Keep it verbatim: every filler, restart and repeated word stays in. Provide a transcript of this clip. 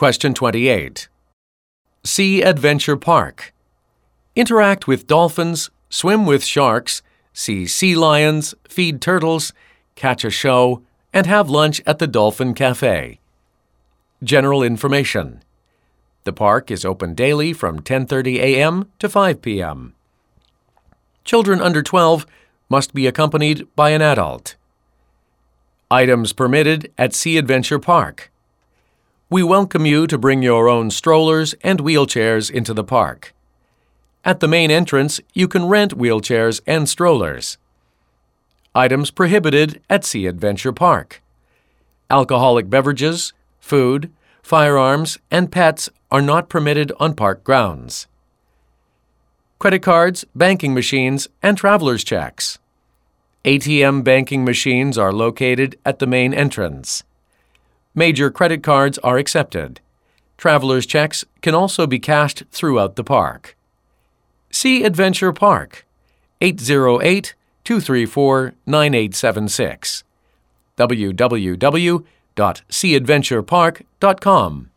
Question twenty-eight. Sea Adventure Park. Interact with dolphins, swim with sharks, see sea lions, feed turtles, catch a show, and have lunch at the Dolphin Cafe. General information. The park is open daily from ten thirty a m to five p m Children under twelve must be accompanied by an adult. Items permitted at Sea Adventure Park. We welcome you to bring your own strollers and wheelchairs into the park. At the main entrance, you can rent wheelchairs and strollers. Items prohibited at Sea Adventure Park. Alcoholic beverages, food, firearms, and pets are not permitted on park grounds. Credit cards, banking machines, and traveler's checks. A T M banking machines are located at the main entrance. Major credit cards are accepted. Traveler's checks can also be cashed throughout the park. Sea Adventure Park, eight zero eight, two three four, nine eight seven six. w w w dot sea adventure park dot com